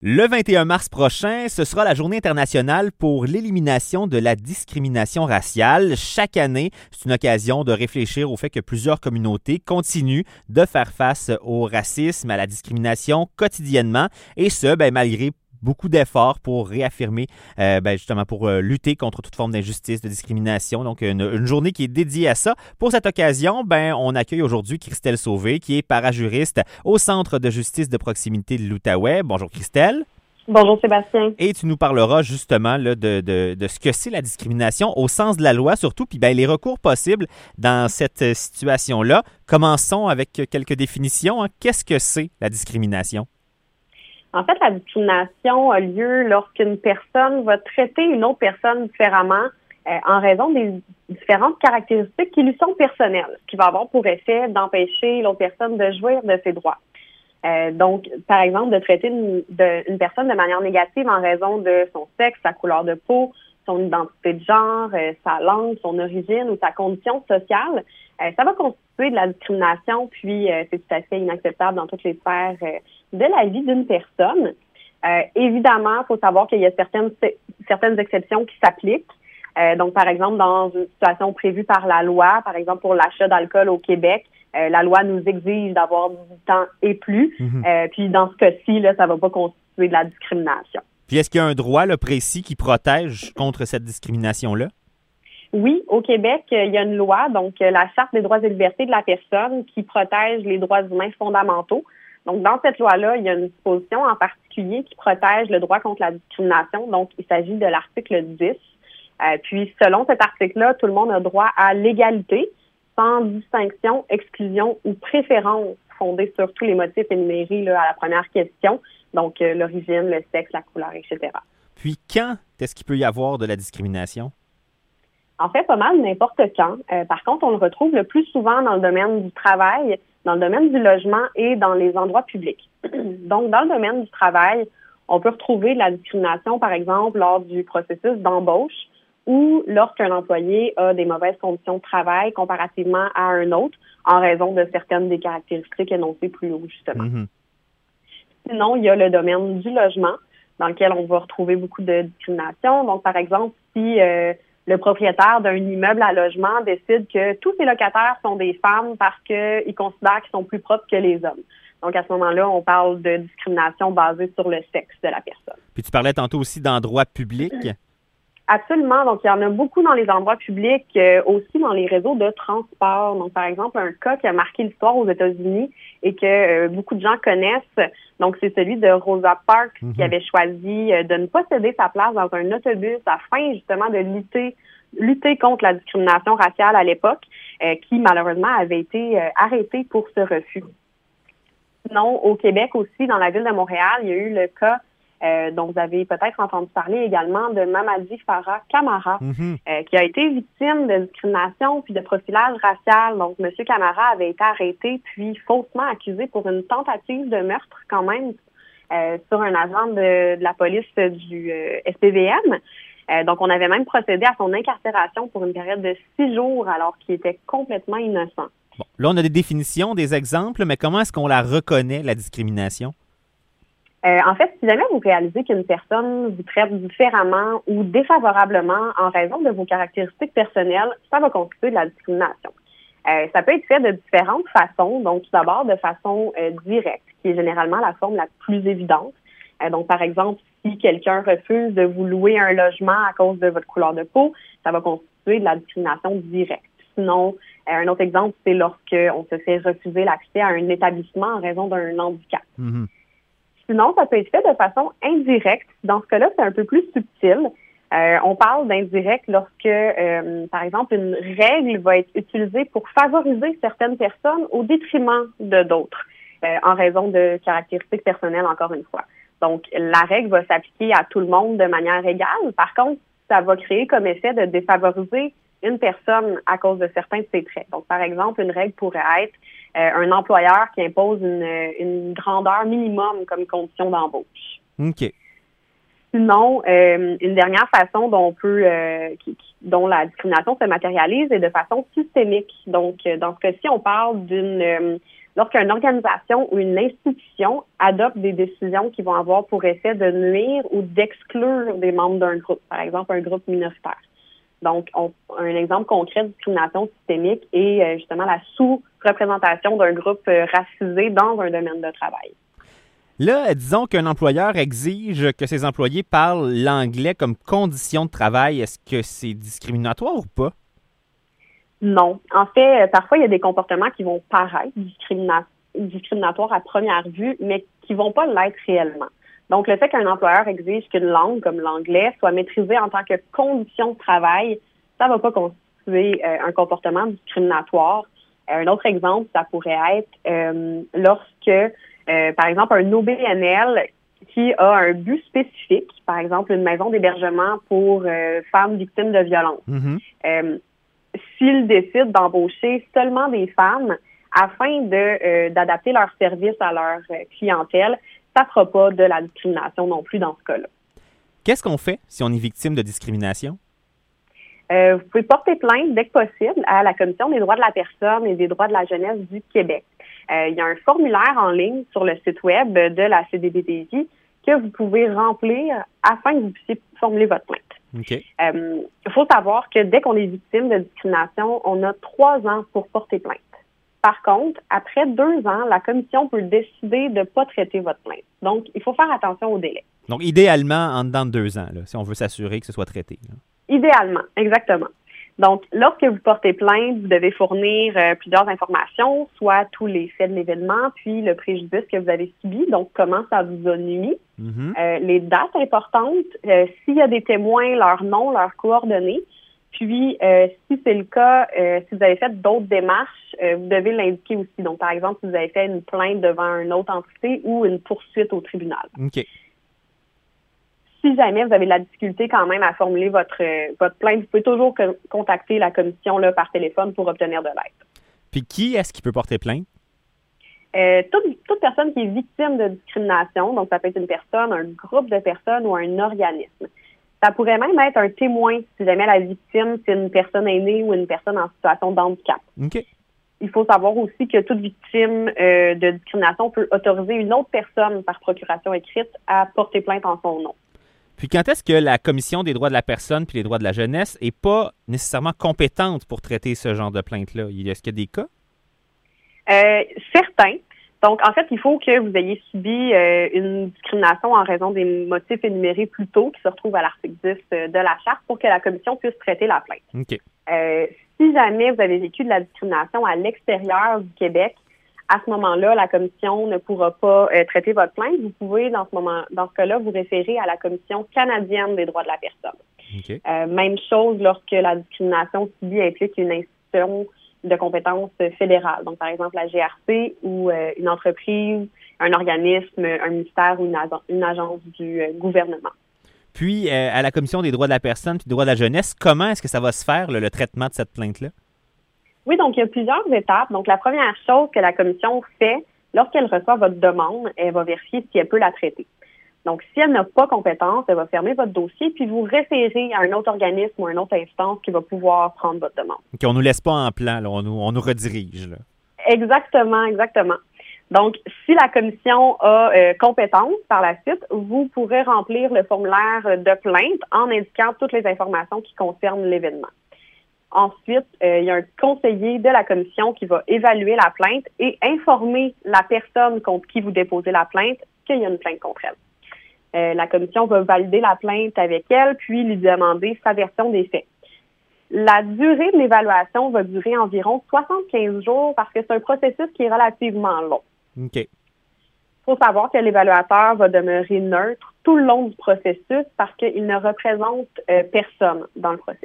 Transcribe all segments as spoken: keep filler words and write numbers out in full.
Le vingt et un mars prochain, ce sera la Journée internationale pour l'élimination de la discrimination raciale. Chaque année, c'est une occasion de réfléchir au fait que plusieurs communautés continuent de faire face au racisme, à la discrimination quotidiennement, et ce, ben, malgré beaucoup d'efforts pour réaffirmer, euh, ben justement pour euh, lutter contre toute forme d'injustice, de discrimination. Donc, une, une journée qui est dédiée à ça. Pour cette occasion, ben, on accueille aujourd'hui Christelle Sauvé, qui est parajuriste au Centre de justice de proximité de l'Outaouais. Bonjour Christelle. Bonjour Sébastien. Et tu nous parleras justement là, de, de, de ce que c'est la discrimination au sens de la loi surtout, puis ben, les recours possibles dans cette situation-là. Commençons avec quelques définitions. Hein. Qu'est-ce que c'est la discrimination? En fait, la discrimination a lieu lorsqu'une personne va traiter une autre personne différemment euh, en raison des différentes caractéristiques qui lui sont personnelles, ce qui va avoir pour effet d'empêcher l'autre personne de jouir de ses droits. Euh, donc, par exemple, de traiter une, de, une personne de manière négative en raison de son sexe, sa couleur de peau, son identité de genre, euh, sa langue, son origine ou sa condition sociale, euh, ça va constituer de la discrimination, puis euh, c'est tout à fait inacceptable dans toutes les sphères euh, de la vie d'une personne. Euh, évidemment, il faut savoir qu'il y a certaines certaines exceptions qui s'appliquent. Euh, donc, par exemple, dans une situation prévue par la loi, par exemple pour l'achat d'alcool au Québec, euh, la loi nous exige d'avoir dix-huit ans et plus. Mm-hmm. Euh, puis dans ce cas-ci, là, ça ne va pas constituer de la discrimination. Puis est-ce qu'il y a un droit là, précis qui protège contre cette discrimination-là? Oui, au Québec, il y a une loi, donc la Charte des droits et libertés de la personne qui protège les droits humains fondamentaux. Donc, dans cette loi-là, il y a une disposition en particulier qui protège le droit contre la discrimination. Donc, il s'agit de l'article dix. Euh, puis, selon cet article-là, tout le monde a droit à l'égalité, sans distinction, exclusion ou préférence fondée sur tous les motifs énumérés là, à la première question. Donc, euh, l'origine, le sexe, la couleur, et cetera. Puis, quand est-ce qu'il peut y avoir de la discrimination? En fait, pas mal n'importe quand. Euh, par contre, on le retrouve le plus souvent dans le domaine du travail, dans le domaine du logement et dans les endroits publics. Donc, dans le domaine du travail, on peut retrouver de la discrimination, par exemple, lors du processus d'embauche ou lorsqu'un employé a des mauvaises conditions de travail comparativement à un autre en raison de certaines des caractéristiques énoncées plus haut, justement. Mm-hmm. Sinon, il y a le domaine du logement dans lequel on va retrouver beaucoup de discrimination. Donc, par exemple, si euh, le propriétaire d'un immeuble à logement décide que tous ses locataires sont des femmes parce qu'ils considèrent qu'ils sont plus propres que les hommes. Donc, à ce moment-là, on parle de discrimination basée sur le sexe de la personne. Puis, tu parlais tantôt aussi d'endroits publics. Absolument. Donc, il y en a beaucoup dans les endroits publics, euh, aussi dans les réseaux de transport. Donc, par exemple, un cas qui a marqué l'histoire aux États-Unis et que euh, beaucoup de gens connaissent, donc c'est celui de Rosa Parks mm-hmm. qui avait choisi euh, de ne pas céder sa place dans un autobus afin justement de lutter lutter contre la discrimination raciale à l'époque, euh, qui malheureusement avait été euh, arrêtée pour ce refus. Sinon, au Québec aussi, dans la ville de Montréal, il y a eu le cas Euh, dont vous avez peut-être entendu parler également de Mamadi Farah Camara, mm-hmm. euh, qui a été victime de discrimination puis de profilage racial. Donc, M. Camara avait été arrêté puis faussement accusé pour une tentative de meurtre quand même euh, sur un agent de, de la police du euh, S P V M. Euh, donc, on avait même procédé à son incarcération pour une période de six jours alors qu'il était complètement innocent. Bon, là, on a des définitions, des exemples, mais comment est-ce qu'on la reconnaît, la discrimination? Euh, en fait, si jamais vous réalisez qu'une personne vous traite différemment ou défavorablement en raison de vos caractéristiques personnelles, ça va constituer de la discrimination. Euh, ça peut être fait de différentes façons. Donc, tout d'abord, de façon euh, directe, qui est généralement la forme la plus évidente. Euh, donc, par exemple, si quelqu'un refuse de vous louer un logement à cause de votre couleur de peau, ça va constituer de la discrimination directe. Sinon, euh, un autre exemple, c'est lorsqu'on se fait refuser l'accès à un établissement en raison d'un handicap. Mm-hmm. Sinon, ça peut être fait de façon indirecte. Dans ce cas-là, c'est un peu plus subtil. Euh, on parle d'indirect lorsque, euh, par exemple, une règle va être utilisée pour favoriser certaines personnes au détriment de d'autres, euh, en raison de caractéristiques personnelles, encore une fois. Donc, la règle va s'appliquer à tout le monde de manière égale. Par contre, ça va créer comme effet de défavoriser une personne à cause de certains de ses traits. Donc, par exemple, une règle pourrait être euh, un employeur qui impose une, une grandeur minimum comme condition d'embauche. OK. Sinon, euh, une dernière façon dont on peut, euh, qui, qui, dont la discrimination se matérialise est de façon systémique. Donc, euh, dans ce cas-ci, on parle d'une euh, lorsqu'une organisation ou une institution adopte des décisions qui vont avoir pour effet de nuire ou d'exclure des membres d'un groupe, par exemple un groupe minoritaire. Donc, on, un exemple concret de discrimination systémique est euh, justement la sous-représentation d'un groupe euh, racisé dans un domaine de travail. Là, disons qu'un employeur exige que ses employés parlent l'anglais comme condition de travail. Est-ce que c'est discriminatoire ou pas? Non. En fait, parfois, il y a des comportements qui vont paraître discrimina- discriminatoires à première vue, mais qui vont pas l'être réellement. Donc, le fait qu'un employeur exige qu'une langue comme l'anglais soit maîtrisée en tant que condition de travail, ça ne va pas constituer euh, un comportement discriminatoire. Euh, un autre exemple, ça pourrait être euh, lorsque, euh, par exemple, un O B N L qui a un but spécifique, par exemple une maison d'hébergement pour euh, femmes victimes de violences, Mm-hmm. euh, s'ils décident d'embaucher seulement des femmes afin de euh, d'adapter leurs services à leur euh, clientèle, ça ne fera pas de la discrimination non plus dans ce cas-là. Qu'est-ce qu'on fait si on est victime de discrimination? Euh, vous pouvez porter plainte dès que possible à la Commission des droits de la personne et des droits de la jeunesse du Québec. Euh, il y a un formulaire en ligne sur le site web de la C D B D J que vous pouvez remplir afin que vous puissiez formuler votre plainte. OK. Euh, il faut savoir que dès qu'on est victime de discrimination, on a trois ans pour porter plainte. Par contre, après deux ans, la commission peut décider de ne pas traiter votre plainte. Donc, il faut faire attention au délai. Donc, idéalement, en dedans de deux ans, là, si on veut s'assurer que ce soit traité. Là. Idéalement, exactement. Donc, lorsque vous portez plainte, vous devez fournir euh, plusieurs informations, soit tous les faits de l'événement, puis le préjudice que vous avez subi, donc comment ça vous a nui, Mm-hmm. euh, les dates importantes, euh, s'il y a des témoins, leur nom, leurs coordonnées, puis euh, si c'est le cas, euh, si vous avez fait d'autres démarches, euh, vous devez l'indiquer aussi. Donc, par exemple, si vous avez fait une plainte devant une autre entité ou une poursuite au tribunal. OK. Si jamais vous avez de la difficulté quand même à formuler votre, euh, votre plainte, vous pouvez toujours co- contacter la commission là, par téléphone pour obtenir de l'aide. Puis qui est-ce qui peut porter plainte? Euh, toute, toute personne qui est victime de discrimination, donc ça peut être une personne, un groupe de personnes ou un organisme. Ça pourrait même être un témoin si jamais la victime, c'est une personne aînée ou une personne en situation de handicap. OK. Il faut savoir aussi que toute victime euh, de discrimination peut autoriser une autre personne par procuration écrite à porter plainte en son nom. Puis quand est-ce que la Commission des droits de la personne puis les droits de la jeunesse n'est pas nécessairement compétente pour traiter ce genre de plainte-là? Est-ce qu'il y a des cas? Euh, certains. Donc, en fait, il faut que vous ayez subi euh, une discrimination en raison des motifs énumérés plus tôt, qui se retrouvent à l'article dix euh, de la Charte, pour que la Commission puisse traiter la plainte. OK. Euh, si jamais vous avez vécu de la discrimination à l'extérieur du Québec, à ce moment-là, la Commission ne pourra pas euh, traiter votre plainte. Vous pouvez, dans ce moment, dans ce cas-là, vous référer à la Commission canadienne des droits de la personne. OK. Euh, même chose lorsque la discrimination subie implique une institution de compétences fédérales. Donc, par exemple, la G R C ou euh, une entreprise, un organisme, un ministère ou une, ag- une agence du euh, gouvernement. Puis, euh, à la Commission des droits de la personne puis des droits de la jeunesse, comment est-ce que ça va se faire, le, le traitement de cette plainte-là? Oui, donc il y a plusieurs étapes. Donc, la première chose que la Commission fait, lorsqu'elle reçoit votre demande, elle va vérifier si elle peut la traiter. Donc, si elle n'a pas compétence, elle va fermer votre dossier puis vous référer à un autre organisme ou à une autre instance qui va pouvoir prendre votre demande. OK, on nous laisse pas en plan, là, on, nous, on nous redirige. Là. Exactement, exactement. Donc, si la commission a euh, compétence par la suite, vous pourrez remplir le formulaire de plainte en indiquant toutes les informations qui concernent l'événement. Ensuite, euh, il y a un conseiller de la commission qui va évaluer la plainte et informer la personne contre qui vous déposez la plainte qu'il y a une plainte contre elle. Euh, la commission va valider la plainte avec elle, puis lui demander sa version des faits. La durée de l'évaluation va durer environ soixante-quinze jours parce que c'est un processus qui est relativement long. OK. Il faut savoir que l'évaluateur va demeurer neutre tout le long du processus parce qu'il ne représente euh, personne dans le processus.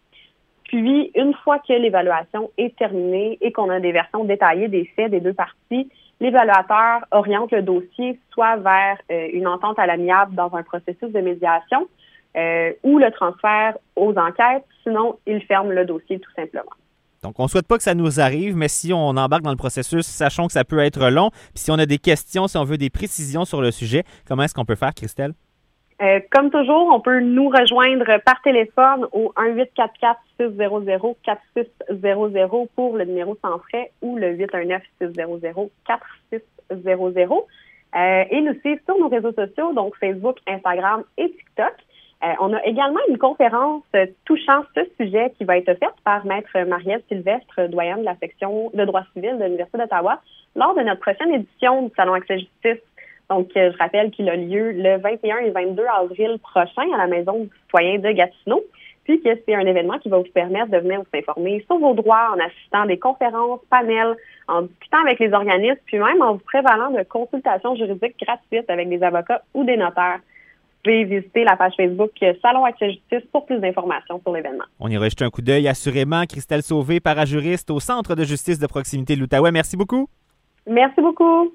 Puis, une fois que l'évaluation est terminée et qu'on a des versions détaillées des faits des deux parties, l'évaluateur oriente le dossier soit vers euh, une entente à l'amiable dans un processus de médiation euh, ou le transfert aux enquêtes, sinon il ferme le dossier tout simplement. Donc, on ne souhaite pas que ça nous arrive, mais si on embarque dans le processus, sachons que ça peut être long. Puis si on a des questions, si on veut des précisions sur le sujet, comment est-ce qu'on peut faire, Christelle? Euh, comme toujours, on peut nous rejoindre par téléphone au un huit quatre quatre six zéro zéro quatre six zéro zéro pour le numéro sans frais ou le huit un neuf six zéro zéro quatre six zéro zéro. Euh, et nous suivre sur nos réseaux sociaux, donc Facebook, Instagram et TikTok. Euh, on a également une conférence euh, touchant ce sujet qui va être faite par Maître Marielle Sylvestre, doyenne de la section de droit civil de l'Université d'Ottawa, lors de notre prochaine édition du Salon Accès Justice. Donc, euh, je rappelle qu'il a lieu le vingt et un et vingt-deux avril prochain à la Maison du citoyen de Gatineau, puis que c'est un événement qui va vous permettre de venir vous informer sur vos droits en assistant à des conférences, panels, en discutant avec les organismes, puis même en vous prévalant de consultations juridiques gratuites avec des avocats ou des notaires. Vous pouvez visiter la page Facebook Salon Accès Justice pour plus d'informations sur l'événement. On ira jeter un coup d'œil assurément. Christelle Sauvé, parajuriste au Centre de justice de proximité de l'Outaouais. Merci beaucoup. Merci beaucoup.